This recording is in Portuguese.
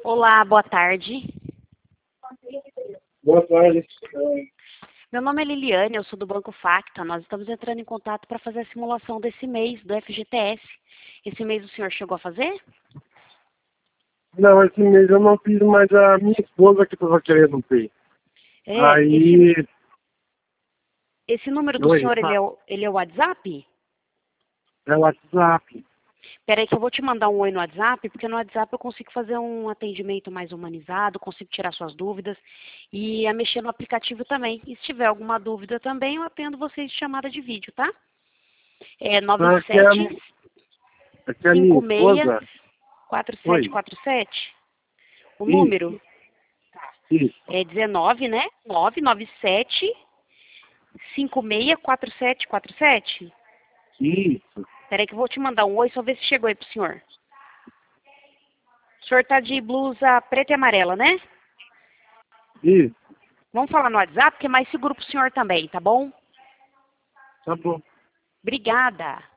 Olá, boa tarde. Boa tarde. Meu nome é Liliane, eu sou do Banco Facta. Nós estamos entrando em contato para fazer a simulação desse mês, do FGTS. Esse mês o senhor chegou a fazer? Não, esse mês eu não fiz, mas a minha esposa que estava querendo ter. É, Aí. esse número do Oi, senhor, ele é o WhatsApp? é o WhatsApp. Espera aí que eu vou te mandar um oi no WhatsApp, porque no WhatsApp eu consigo fazer um atendimento mais humanizado, consigo tirar suas dúvidas e a mexer no aplicativo também. E se tiver alguma dúvida também, eu atendo vocês de chamada de vídeo, tá? É Tá, aqui é a minha 9756 esposa. Oi, 4747. O isso, número isso, é 19, né? 997 564747. isso. Peraí que eu vou te mandar um oi, só ver se chegou aí pro senhor. O senhor tá de blusa preta e amarela, né? Isso, Vamos falar no WhatsApp, que é mais seguro pro senhor também, tá bom? tá bom. Obrigada.